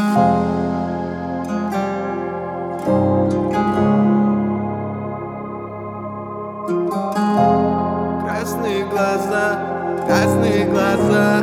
Красные глаза, красные глаза.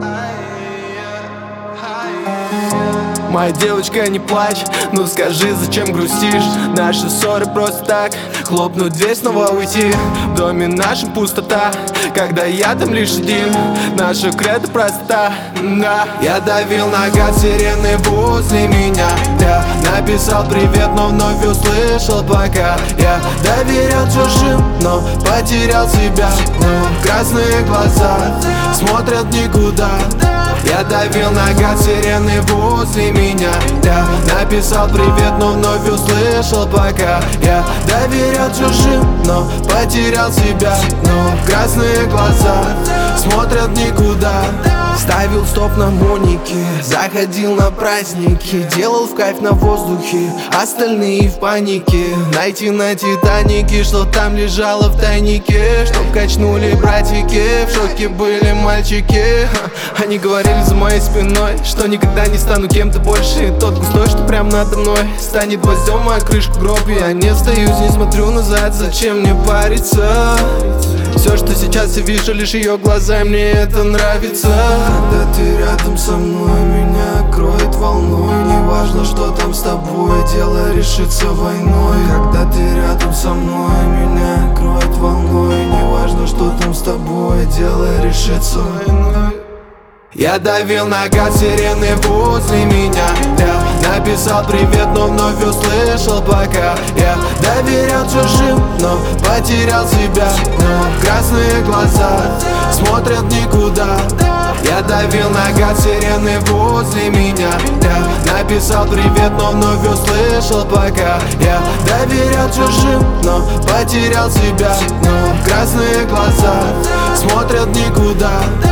Моя девочка, не плачь, ну скажи, зачем грустишь? Наши ссоры просто так, хлопнуть дверь, снова уйти. В доме нашем пустота, когда я там лишь один. Наша кредо простота, да. Я давил на газ, сирены возле меня. Я написал привет, но вновь услышал пока. Я доверял чужим, но потерял себя. Красные глаза смотрят никуда. Я давил на газ, сирены возле меня. Я написал привет, но вновь услышал пока. Я доверял чужим, но потерял себя. Красные глаза смотрят никуда. Ставил стоп на Монике, заходил на праздники, делал в кайф на воздухе, остальные в панике. Найти на Титанике, что там лежало в тайнике, чтоб качнули братики, в шоке были мальчики. Они говорили за моей спиной, что никогда не стану кем-то больше. И тот густой, что прям надо мной, станет гвоздем моя крышка гроб. Я не остаюсь, не смотрю назад, зачем мне париться? Все, что сейчас я вижу, лишь ее глаза, и мне это нравится. Когда ты рядом со мной, меня кроет волной. Неважно, что там с тобой, дело решится войной. Когда ты рядом со мной, меня кроет волной. Неважно, что там с тобой, дело решится войной. Я давил на газ, сирены возле меня. Я написал привет, но вновь услышал пока. Я доверял чужим, но потерял себя. Красные глаза смотрят никуда. Я давил на газ, сирены возле меня. Я написал привет, но вновь услышал пока. Я доверял чужим, но потерял себя. Красные глаза смотрят никуда.